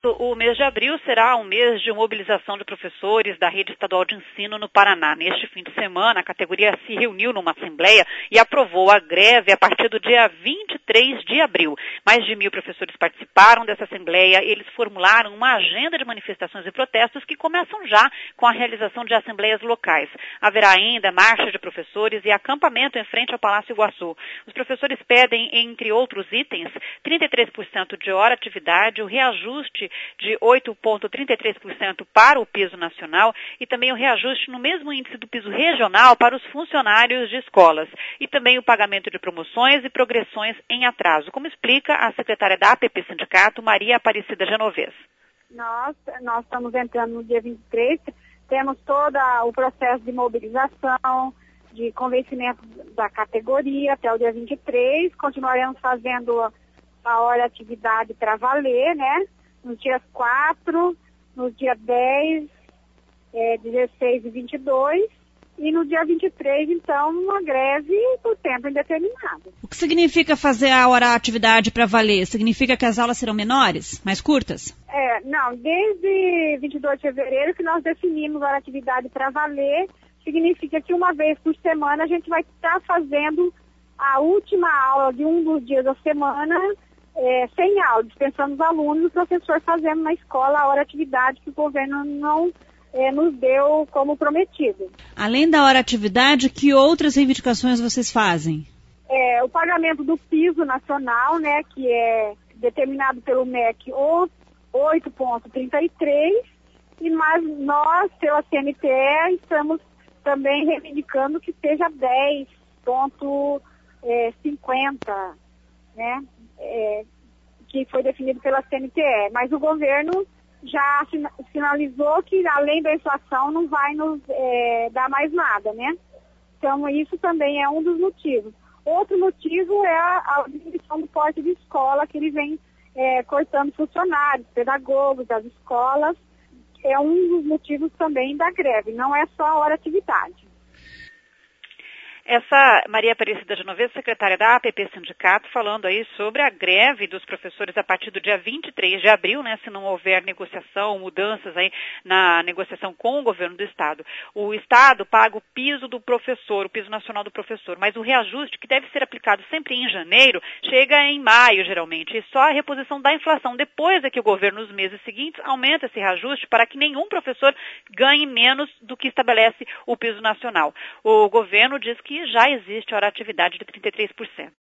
O mês de abril será um mês de mobilização de professores da rede estadual de ensino no Paraná. Neste fim de semana, a categoria se reuniu numa assembleia e aprovou a greve a partir do dia 23 de abril. Mais de 1.000 professores participaram dessa assembleia. Eles formularam uma agenda de manifestações e protestos que começam já com a realização de assembleias locais. Haverá ainda marcha de professores e acampamento em frente ao Palácio Iguaçu. Os professores pedem, entre outros itens, 33% de hora atividade, o reajuste de 8,33% para o piso nacional e também o reajuste no mesmo índice do piso regional para os funcionários de escolas e também o pagamento de promoções e progressões em atraso, como explica a secretária da APP Sindicato, Maria Aparecida Genovez. Nós estamos entrando no dia 23, temos todo o processo de mobilização, de convencimento da categoria até o dia 23, continuaremos fazendo a hora atividade para valer, né? Nos dias 4, nos dias 10, 16 e 22, e no dia 23, então, uma greve por tempo indeterminado. O que significa fazer a hora atividade para valer? Significa que as aulas serão menores, mais curtas? Não, desde 22 de fevereiro que nós definimos a hora atividade para valer, significa que uma vez por semana a gente vai estar fazendo a última aula de um dos dias da semana sem aula, dispensando os alunos e o professor fazendo na escola a hora atividade que o governo não nos deu como prometido. Além da hora atividade, que outras reivindicações vocês fazem? O pagamento do piso nacional, né, que é determinado pelo MEC 8,33, e mas nós, pela CNTE, estamos também reivindicando que seja 10,50, né, que foi definido pela CNTE. Mas o governo já sinalizou que, além da inflação, não vai nos dar mais nada, né? Então, isso também é um dos motivos. Outro motivo é a diminuição do porte de escola, que ele vem cortando funcionários, pedagogos das escolas. É um dos motivos também da greve, não é só a hora atividade. Essa Maria Aparecida Genovez, secretária da APP Sindicato, falando aí sobre a greve dos professores a partir do dia 23 de abril, né, se não houver negociação, mudanças aí na negociação com o governo do Estado. O Estado paga o piso do professor, o piso nacional do professor, mas o reajuste, que deve ser aplicado sempre em janeiro, chega em maio, geralmente, e só a reposição da inflação. Depois é que o governo, nos meses seguintes, aumenta esse reajuste para que nenhum professor ganhe menos do que estabelece o piso nacional. O governo diz que já existe hora atividade de 33%.